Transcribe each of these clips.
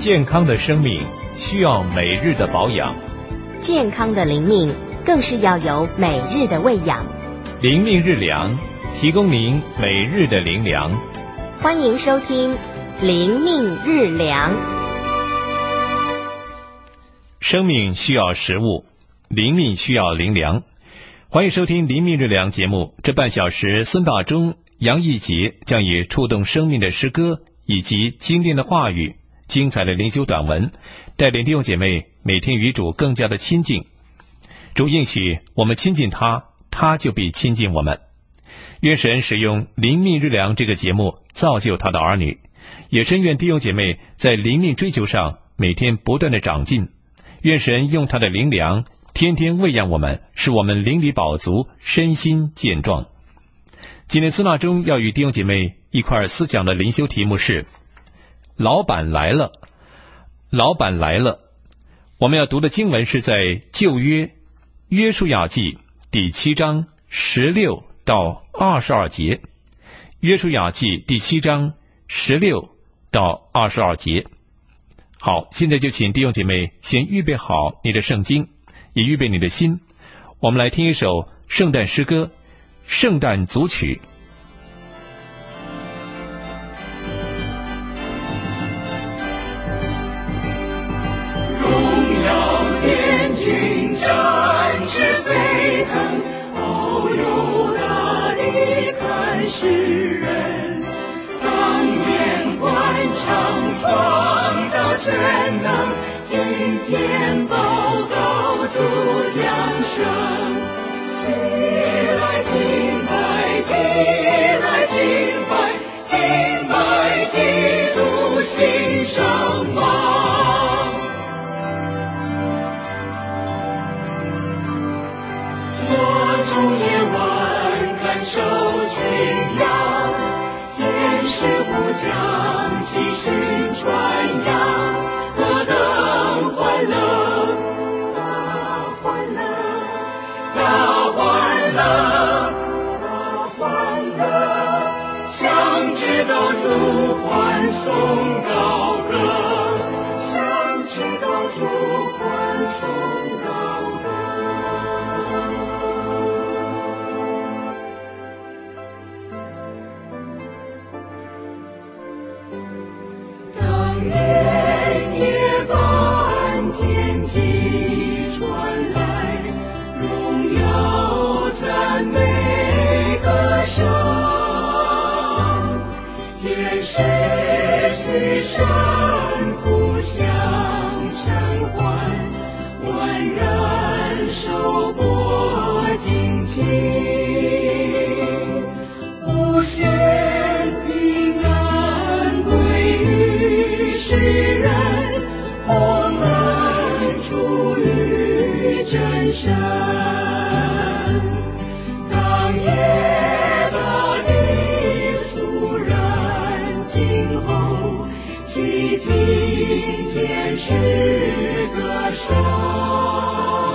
健康的生命需要每日的保养， 健康的灵命更是要有每日的喂养。 灵命日粮，提供您每日的灵粮。 欢迎收听灵命日粮。 生命需要食物，灵命需要灵粮。欢迎收听灵命日粮节目，这半小时孙大中、杨义杰将以触动生命的诗歌以及精炼的话语、精彩的灵修短文，带领弟兄姐妹每天与主更加的亲近。主应许我们亲近他，他就必亲近我们。愿神使用灵命日粮这个节目造就他的儿女，也深愿弟兄姐妹在灵命追求上每天不断的长进。愿神用他的灵粮天天喂养我们，使我们灵里饱足，身心健壮。今天孙大中要与弟兄姐妹一块思讲的灵修题目是老板来了。老板来了。我们要读的经文是在旧约约书亚记第7章16到22节。约书亚记第7章16到22节。好，现在就请弟兄姐妹先预备好你的圣经，也预备你的心。我们来听一首圣诞诗歌，圣诞组曲。 荣耀天军展翅飞腾，遨游大地看世人，当年欢唱创造全能，今天报告主降生。起来敬拜，起来敬拜，敬拜基督新生王。我昼夜晚感受群羊，天使呼将喜讯传扬，何等欢乐，大欢乐，大欢乐，大欢乐，想知道主欢颂高歌，想知道主欢颂高歌。当年夜半天际传来荣耀赞美歌声，天使去山伏响晨欢，万人受过惊奇，无限平安归于世人，洪恩出于真神。当夜大地肃然静候，细听天使歌声。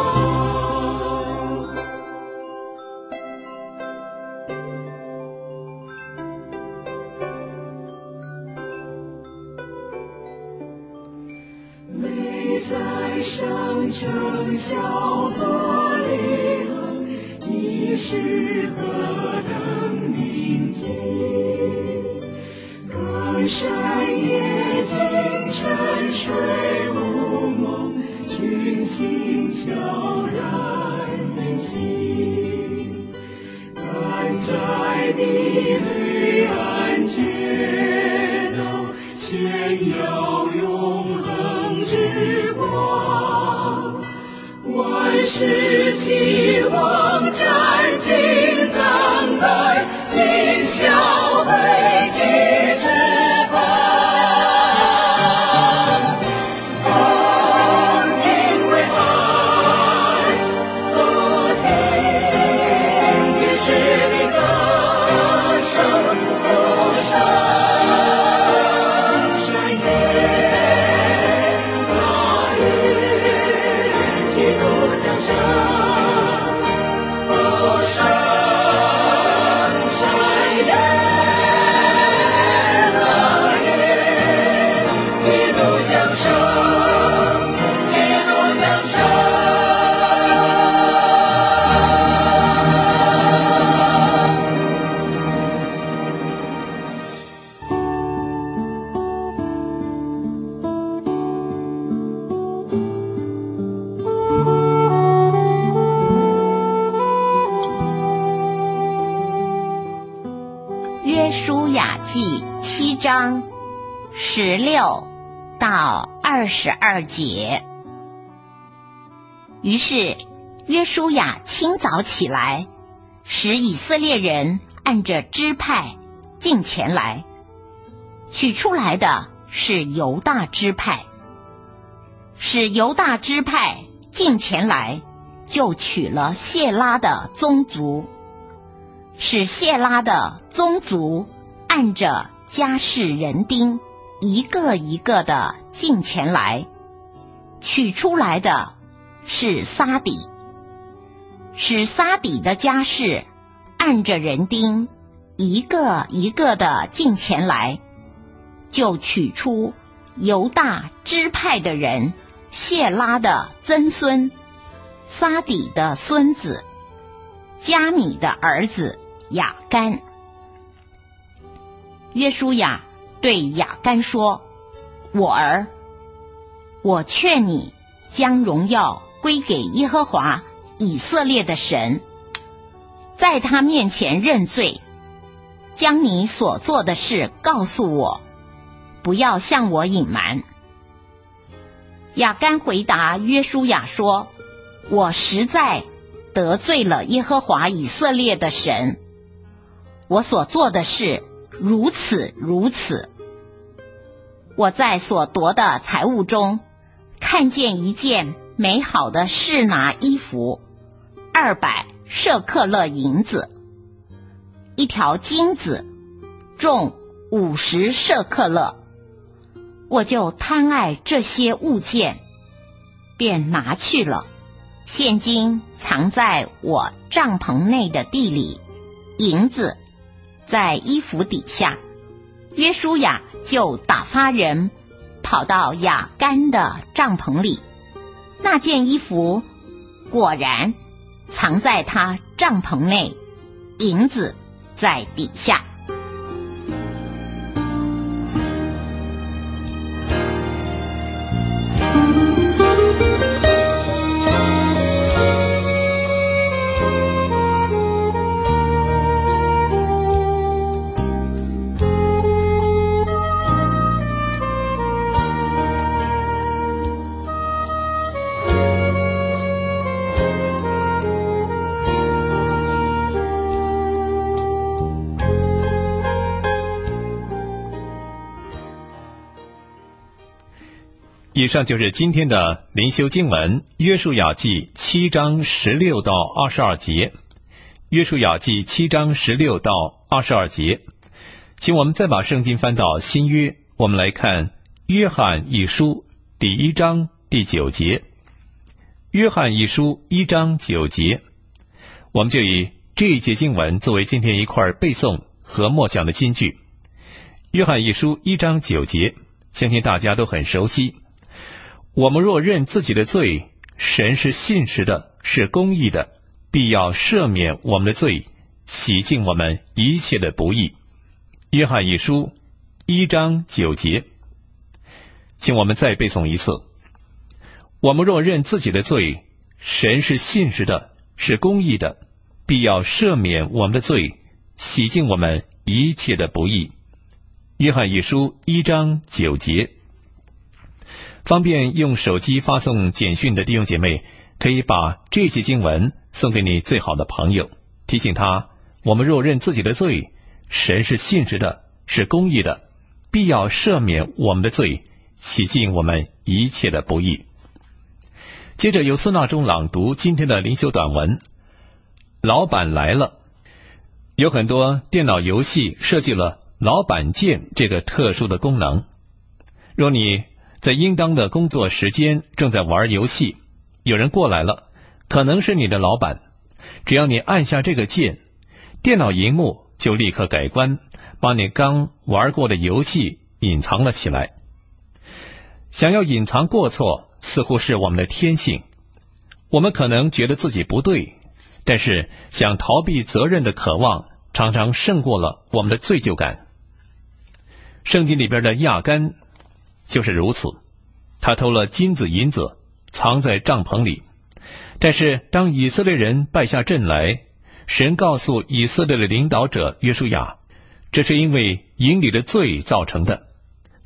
在圣城小玻璃恒，你是何等铭记，更山野尽沉睡无梦，群星悄然远行，但在你黑暗街道前有永恒之光，万事期望战兢等待，今宵被祭之饭。恭敬跪拜，不听天使的歌声，不声。山山 16到22节。于是约书亚清早起来，使以色列人按着支派进前来，取出来的是犹大支派，使犹大支派进前来，就取了谢拉的宗族，使谢拉的宗族按着家世人丁一个一个的进前来，取出来的是撒底，使撒底的家世按着人丁一个一个的进前来，就取出犹大支派的人谢拉的曾孙撒底的孙子加米的儿子亚干。约书亚对亚干说：我儿，我劝你将荣耀归给耶和华以色列的神，在他面前认罪，将你所做的事告诉我，不要向我隐瞒。亚干回答约书亚说：我实在得罪了耶和华以色列的神，我所做的事如此如此。我在所夺的财物中看见一件美好的示拿衣服，200舍客勒银子，一条金子重50舍客勒，我就贪爱这些物件，便拿去了，现今藏在我帐篷内的地里，银子在衣服底下。约书亚就打发人跑到亚干的帐篷里，那件衣服果然藏在他帐篷内，银子在底下。 以上就是今天的灵修经文，约书亚记7章16到22节。约书亚记7章16到22节，请我们再把圣经翻到新约，我们来看约翰一书第1章第9节。约翰一书1章9节，我们就以这一节经文作为今天一块背诵和默想的金句。约翰一书1章9节，相信大家都很熟悉。我们若认自己的罪，神是信实的，是公义的，必要赦免我们的罪，洗净我们一切的不义。约翰一书1章9节，请我们再背诵一次。我们若认自己的罪，神是信实的，是公义的，必要赦免我们的罪，洗净我们一切的不义。约翰一书1章9节。方便用手机发送简讯的弟兄姐妹，可以把这节经文送给你最好的朋友，提醒他：我们若认自己的罪，神是信实的，是公义的，必要赦免我们的罪，洗净我们一切的不义。接着由孙纳中朗读今天的灵修短文。老板来了。有很多电脑游戏设计了老板键这个特殊的功能。若你在应当的工作时间正在玩游戏，有人过来了，可能是你的老板，只要你按下这个键，电脑荧幕就立刻改观，把你刚玩过的游戏隐藏了起来。想要隐藏过错似乎是我们的天性，我们可能觉得自己不对，但是想逃避责任的渴望常常胜过了我们的罪疚感。圣经里边的亚干就是如此，他偷了金子银子藏在帐篷里，但是当以色列人败下阵来，神告诉以色列的领导者约书亚，这是因为营里的罪造成的，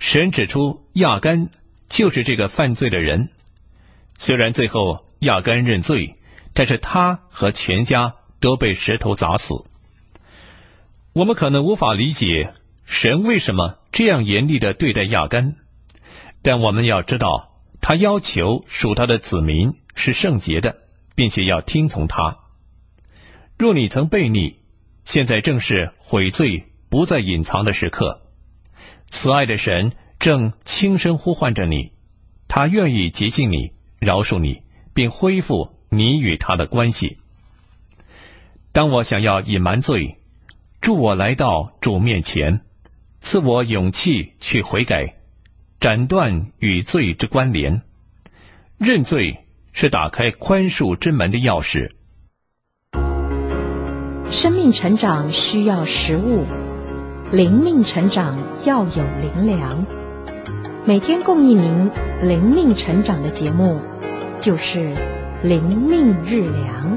神指出亚干就是这个犯罪的人。虽然最后亚干认罪，但是他和全家都被石头砸死。我们可能无法理解神为什么这样严厉地对待亚干，但我们要知道，他要求属他的子民是圣洁的，并且要听从他。若你曾悖逆，现在正是悔罪不再隐藏的时刻。慈爱的神正轻声呼唤着你，他愿意洁净你，饶恕你，并恢复你与他的关系。当我想要隐瞒罪，助我来到主面前，赐我勇气去悔改，斩断与罪之关联。认罪是打开宽恕之门的钥匙。 生命成长需要食物，灵命成长要有灵粮。每天供应您灵命成长的节目，就是灵命日粮。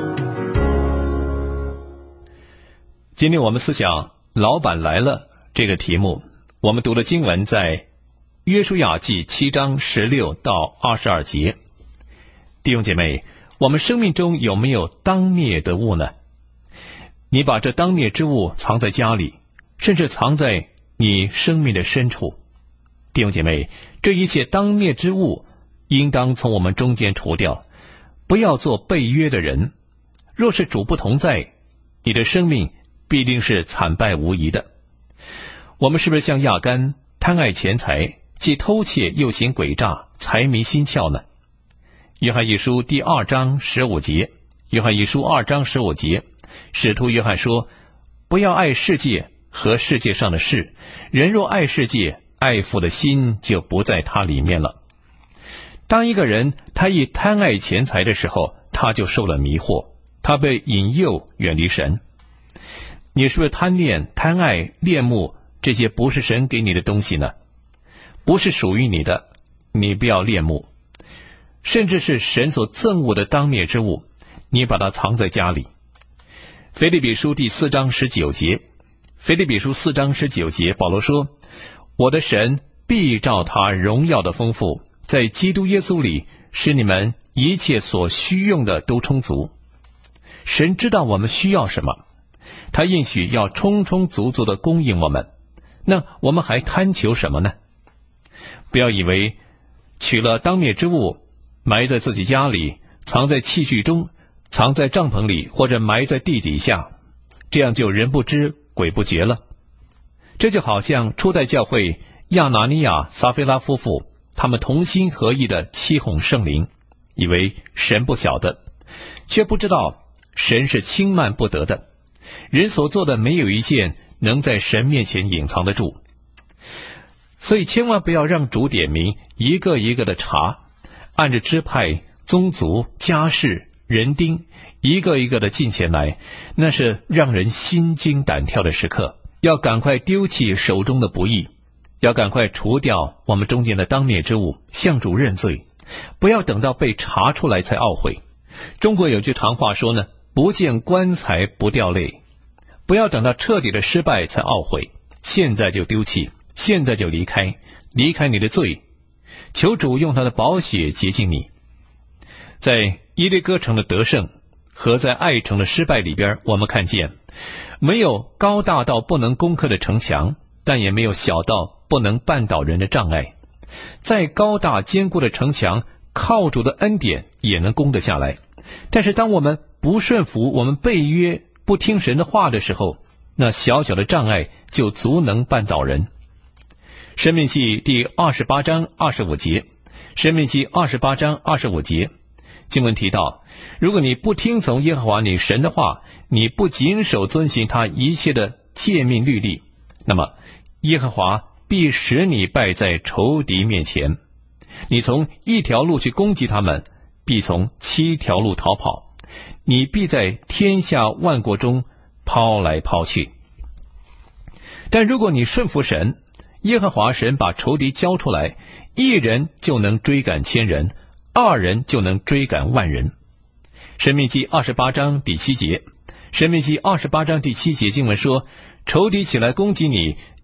今天我们思想老板来了这个题目，我们读的经文在约书亚记7章16到22节。弟兄姐妹，我们生命中有没有当灭的物呢？你把这当灭之物藏在家里，甚至藏在你生命的深处。弟兄姐妹，这一切当灭之物应当从我们中间除掉，不要做背约的人。若是主不同在，你的生命必定是惨败无疑的。我们是不是像亚干贪爱钱财，既偷窃又行诡诈，财迷心窍呢？约翰一书第2章15节，约翰一书2章15节，使徒约翰说，不要爱世界和世界上的事，人若爱世界，爱父的心就不在他里面了。当一个人他一贪爱钱财的时候，他就受了迷惑，他被引诱远离神。你是不是贪恋、贪爱、恋慕这些不是神给你的东西呢？不是属于你的，你不要恋慕。甚至是神所憎恶的当灭之物，你把它藏在家里。腓立比书第4章19节，腓立比书4章19节，保罗说，我的神必照他荣耀的丰富，在基督耶稣里使你们一切所需用的都充足。神知道我们需要什么，他应许要充充足足的供应我们，那我们还贪求什么呢？不要以为取了当灭之物埋在自己家里，藏在器具中，藏在帐篷里，或者埋在地底下，这样就人不知鬼不觉了。这就好像初代教会亚拿尼亚、撒非拉夫妇，他们同心合意的欺哄圣灵，以为神不晓得，却不知道神是轻慢不得的。人所做的没有一件能在神面前隐藏得住。所以千万不要让主点名，一个一个的查，按着支派、宗族、家世、人丁，一个一个的进前来，那是让人心惊胆跳的时刻。要赶快丢弃手中的不义，要赶快除掉我们中间的当灭之物，向主认罪，不要等到被查出来才懊悔。中国有句常话说呢，不见棺材不掉泪。不要等到彻底的失败才懊悔，现在就丢弃，现在就离开你的罪，求主用他的宝血洁净你。在耶利哥城的得胜和在爱城的失败里边，我们看见没有高大到不能攻克的城墙，但也没有小到不能绊倒人的障碍。再高大坚固的城墙，靠主的恩典也能攻得下来。但是当我们不顺服，我们背约不听神的话的时候，那小小的障碍就足能绊倒人。申命记第28章25节，申命记28章25节，经文提到，如果你不听从耶和华你神的话，你不谨守遵行他一切的诫命律例，那么耶和华必使你败在仇敌面前，你从一条路去攻击他们，必从7条路逃跑，你必在天下万国中抛来抛去。但如果你顺服神，耶和华神把仇敌交出来，一人就能追赶千人，二人就能追赶万人。申命记28章第7节，申命记28章第7节经文说，仇敌起来攻击你，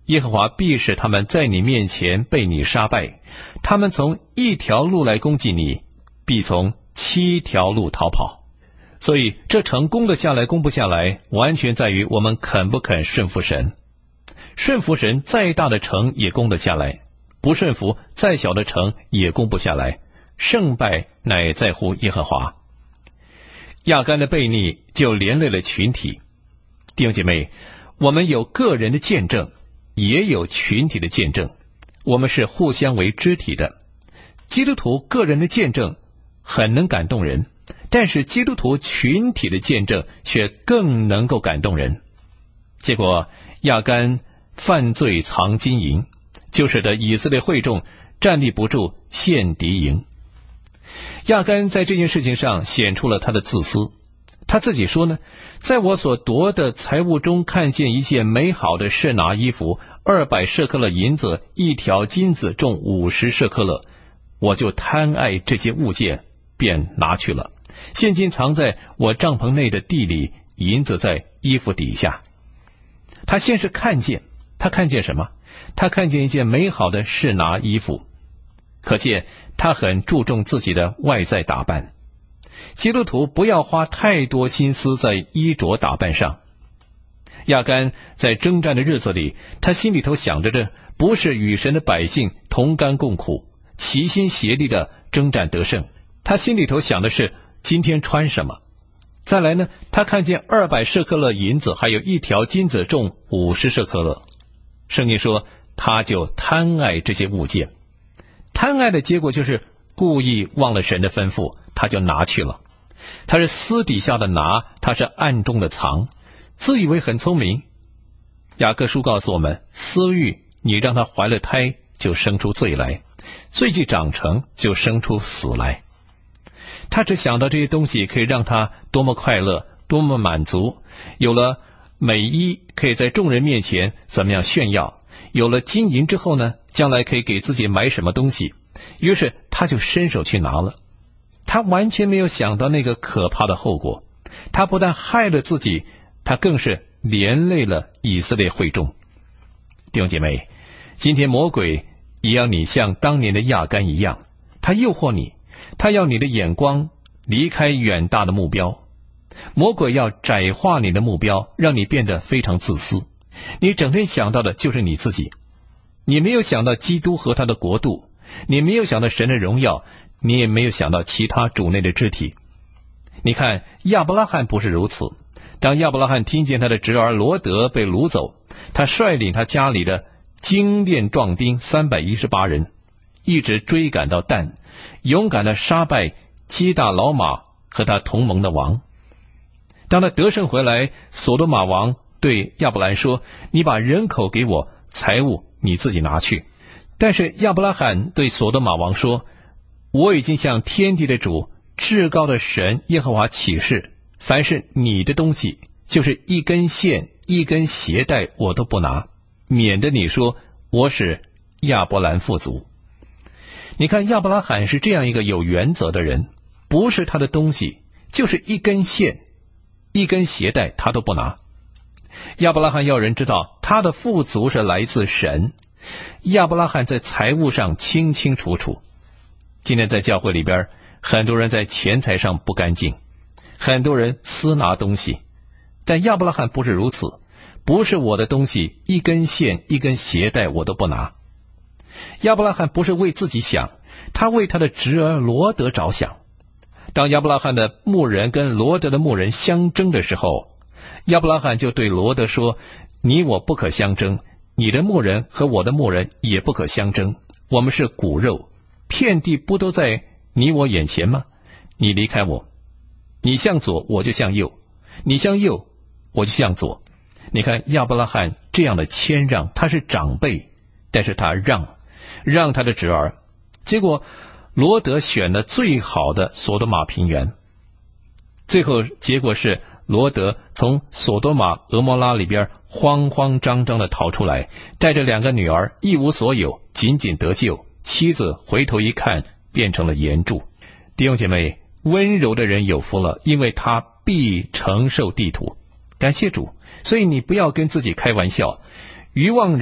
耶和华必使他们在你面前被你杀败，他们从一条路来攻击你，必从7条路逃跑。所以这城攻得下来攻不下来，完全在于我们肯不肯顺服神。顺服神，再大的城也攻得下来；不顺服，再小的城也攻不下来。胜败乃在乎耶和华。亚干的悖逆就连累了群体。弟兄姐妹，我们有个人的见证，也有群体的见证，我们是互相为肢体的。基督徒个人的见证很能感动人，但是基督徒群体的见证却更能够感动人。结果亚干犯罪藏金银，就使得以色列会众站立不住，陷敌营。亚干在这件事情上显出了他的自私。他自己说呢，在我所夺的财物中看见一件美好的示拿衣服，200舍克勒银子，1条金子重50舍克勒，我就贪爱这些物件，便拿去了。现金藏在我帐篷内的地里，银子在衣服底下。他先是看见，他看见什么？他看见一件美好的示拿衣服，可见他很注重自己的外在打扮。基督徒不要花太多心思在衣着打扮上。亚干在征战的日子里，他心里头想着这不是与神的百姓同甘共苦，齐心协力的征战得胜，他心里头想的是今天穿什么。再来呢，他看见200舍克勒银子，还有1条金子重50舍克勒。圣经说他就贪爱这些物件。贪爱的结果就是故意忘了神的吩咐，他就拿去了。他是私底下的拿，他是暗中的藏，自以为很聪明。雅各书告诉我们，私欲你让他怀了胎，就生出罪来，罪既长成，就生出死来。他只想到这些东西可以让他多么快乐，多么满足，有了美衣可以在众人面前怎么样炫耀，有了金银之后呢，将来可以给自己买什么东西，于是他就伸手去拿了。他完全没有想到那个可怕的后果，他不但害了自己，他更是连累了以色列会众。弟兄姐妹，今天魔鬼也要你像当年的亚干一样，他诱惑你，他要你的眼光离开远大的目标。魔鬼要窄化你的目标，让你变得非常自私，你整天想到的就是你自己，你没有想到基督和他的国度，你没有想到神的荣耀，你也没有想到其他主内的肢体。你看亚伯拉罕不是如此。当亚伯拉罕听见他的侄儿罗德被掳走，他率领他家里的精练壮丁318人，一直追赶到但，勇敢地杀败基大老马和他同盟的王。当他得胜回来，所多玛王对亚伯兰说，你把人口给我，财物你自己拿去。但是亚伯拉罕对所多玛王说，我已经向天地的主至高的神耶和华起誓，凡是你的东西，就是一根线一根鞋带我都不拿，免得你说我使亚伯兰富足。你看亚伯拉罕是这样一个有原则的人，不是他的东西，就是一根线一根鞋带他都不拿。亚伯拉罕要人知道他的富足是来自神。亚伯拉罕在财务上清清楚楚。今天在教会里边，很多人在钱财上不干净，很多人私拿东西，但亚伯拉罕不是如此，不是我的东西一根线一根鞋带我都不拿。亚伯拉罕不是为自己想，他为他的侄儿罗德着想。当亚伯拉罕的牧人跟罗德的牧人相争的时候，亚伯拉罕就对罗德说，你我不可相争，你的牧人和我的牧人也不可相争，我们是骨肉，遍地不都在你我眼前吗？你离开我，你向左我就向右，你向右我就向左。你看亚伯拉罕这样的谦让，他是长辈，但是他让他的侄儿。结果罗德选了最好的索多玛平原，最后结果是罗德从索多玛俄摩拉里边慌慌张张地逃出来，带着2个女儿一无所有，仅仅得救，妻子回头一看变成了岩柱。弟兄姐妹，温柔的人有福了，因为他必承受地土。感谢主。所以你不要跟自己开玩笑，愚妄人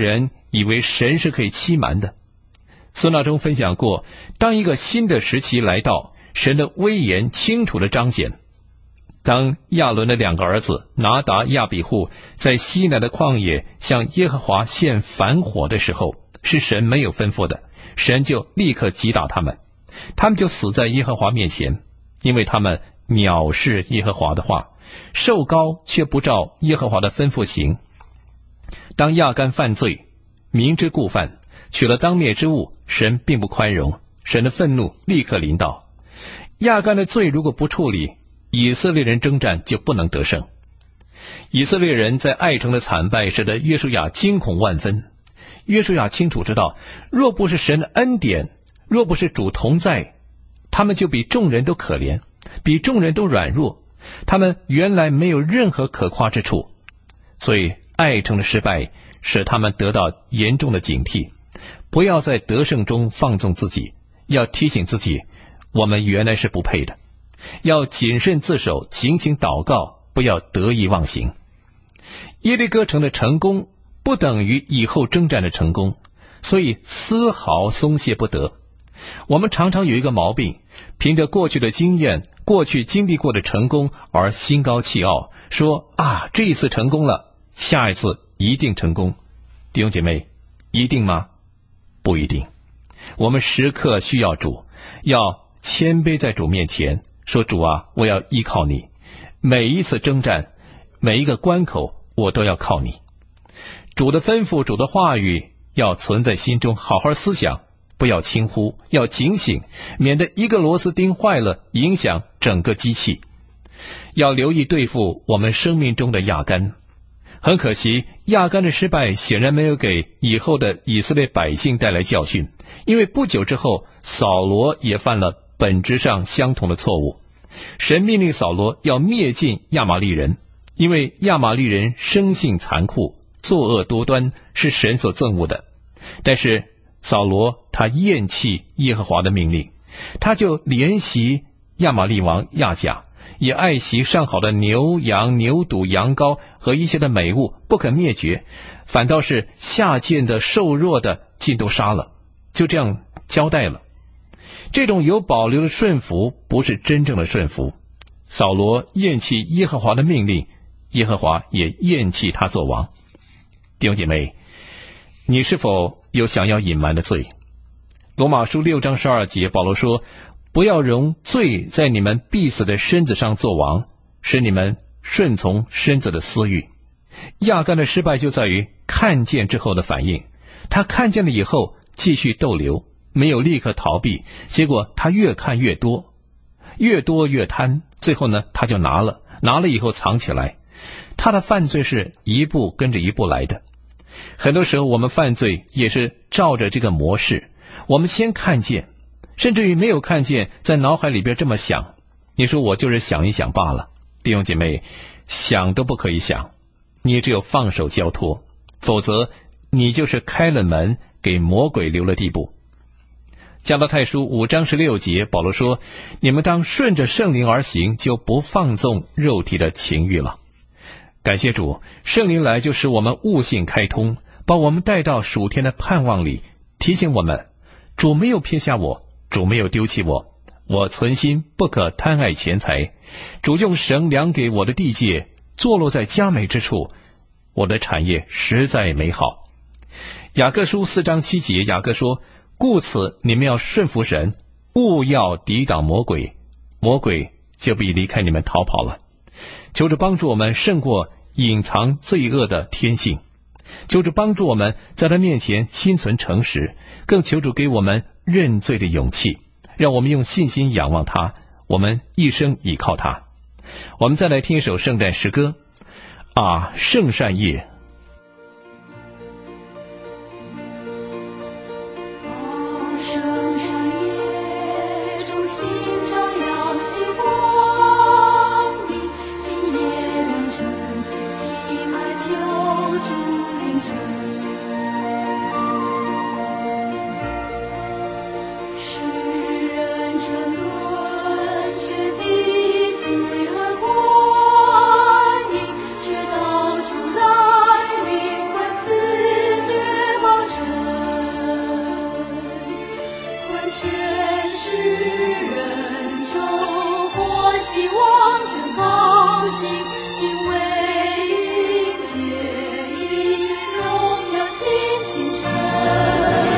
以为神是可以欺瞒的。孙大中分享过，当一个新的时期来到，神的威严清楚地彰显。当亚伦的2个儿子拿达、亚比户在西乃的旷野向耶和华献反火的时候，是神没有吩咐的，神就立刻击打他们，他们就死在耶和华面前，因为他们藐视耶和华的话，受膏却不照耶和华的吩咐行。当亚干犯罪，明知故犯，取了当灭之物，神并不宽容，神的愤怒立刻临到。亚干的罪如果不处理，以色列人征战就不能得胜。以色列人在爱城的惨败使得约书亚惊恐万分。约书亚清楚知道，若不是神的恩典，若不是主同在，他们就比众人都可怜，比众人都软弱，他们原来没有任何可夸之处。所以爱城的失败使他们得到严重的警惕，不要在得胜中放纵自己，要提醒自己，我们原来是不配的，要谨慎自守，警醒祷告，不要得意忘形。耶利哥城的成功不等于以后征战的成功，所以丝毫松懈不得。我们常常有一个毛病，凭着过去的经验，过去经历过的成功而心高气傲，说这一次成功了，下一次一定成功。弟兄姐妹，一定吗？不一定。我们时刻需要主，要谦卑在主面前，说主啊，我要依靠你，每一次征战，每一个关口，我都要靠你。主的吩咐，主的话语要存在心中，好好思想，不要轻忽，要警醒，免得一个螺丝钉坏了，影响整个机器。要留意对付我们生命中的亚干。很可惜，亚干的失败显然没有给以后的以色列百姓带来教训，因为不久之后，扫罗也犯了本质上相同的错误。神命令扫罗要灭尽亚玛力人，因为亚玛力人生性残酷，作恶多端，是神所憎恶的。但是扫罗他厌弃耶和华的命令，他就怜惜亚玛力王亚甲，也爱惜上好的牛羊、牛犊、羊羔和一些的美物，不肯灭绝，反倒是下贱的、瘦弱的尽都杀了，就这样交代了。这种有保留的顺服不是真正的顺服。扫罗厌弃耶和华的命令，耶和华也厌弃他做王。弟兄姐妹，你是否有想要隐瞒的罪？罗马书6章12节，保罗说，不要容罪在你们必死的身子上做王，使你们顺从身子的私欲。亚干的失败就在于看见之后的反应，他看见了以后继续逗留，没有立刻逃避，结果他越看越多，越多越贪，最后呢他就拿了以后藏起来。他的犯罪是一步跟着一步来的。很多时候我们犯罪也是照着这个模式，我们先看见，甚至于没有看见，在脑海里边这么想，你说我就是想一想罢了。弟兄姐妹，想都不可以想，你只有放手交托，否则你就是开了门给魔鬼留了地步。加拉太书5章16节，保罗说，你们当顺着圣灵而行，就不放纵肉体的情欲了。感谢主，圣灵来就使我们悟性开通，把我们带到属天的盼望里，提醒我们，主没有撇下我，主没有丢弃我，我存心不可贪爱钱财，主用绳量给我的地界，坐落在佳美之处，我的产业实在美好。雅各书4章7节，雅各说，故此你们要顺服神，勿要抵挡魔鬼，魔鬼就必离开你们逃跑了。求主帮助我们胜过隐藏罪恶的天性，求主帮助我们在他面前心存诚实，更求主给我们认罪的勇气，让我们用信心仰望他，我们一生倚靠他。我们再来听一首圣诞诗歌，圣善夜。 直到主来临，灵魂死绝望。 全是人中获希望，真高兴，因为云结义，荣耀新清晨。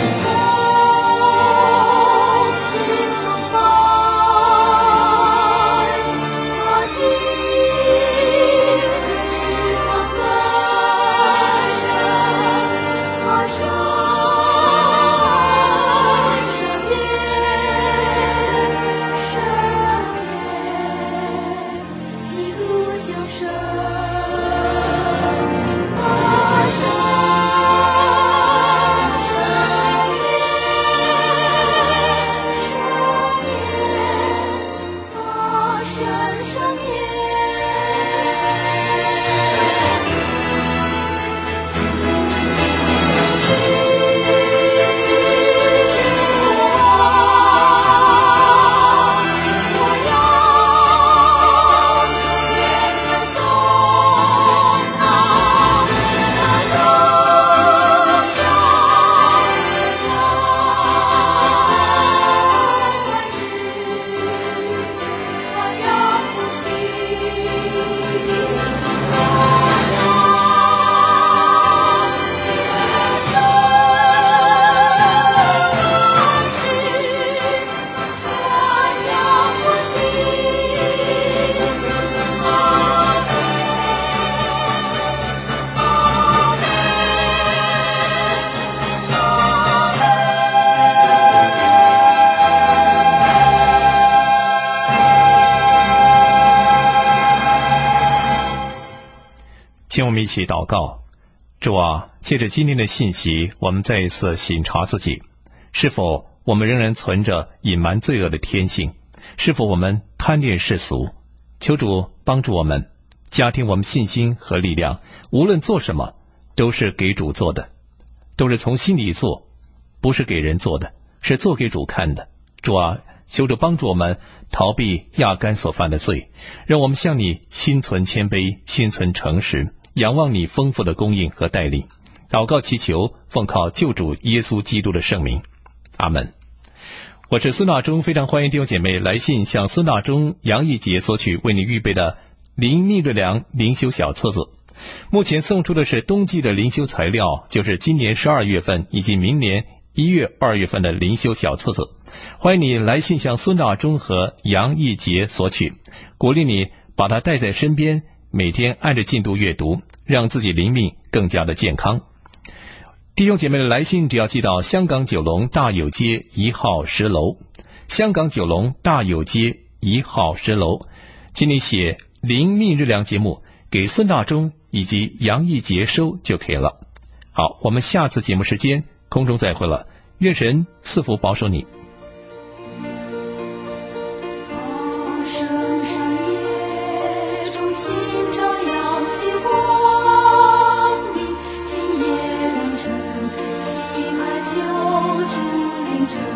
请我们一起祷告。主啊，借着今天的信息，我们再一次省察自己，是否我们仍然存着隐瞒罪恶的天性，是否我们贪恋世俗。求主帮助我们，加添我们信心和力量，无论做什么都是给主做的，都是从心里做，不是给人做的，是做给主看的。主啊，求主帮助我们逃避亚干所犯的罪，让我们向你心存谦卑，心存诚实，仰望你丰富的供应和带领。祷告祈求，奉靠救主耶稣基督的圣名，阿们。我是孙大中，非常欢迎弟兄姐妹来信向孙大中、杨义杰索取为你预备的灵命瑞良灵修小册子。目前送出的是冬季的灵修材料，就是今年12月份以及明年1月、2月份的灵修小册子。欢迎你来信向孙大中和杨义杰索取，鼓励你把它带在身边，每天按着进度阅读，让自己灵命更加的健康。弟兄姐妹的来信只要寄到香港九龙大有街1号10楼，香港九龙大有街1号10楼，请你写灵命日粮节目给孙大中以及杨义杰收就可以了。好，我们下次节目时间空中再会了，愿神赐福保守你。 救主凌晨。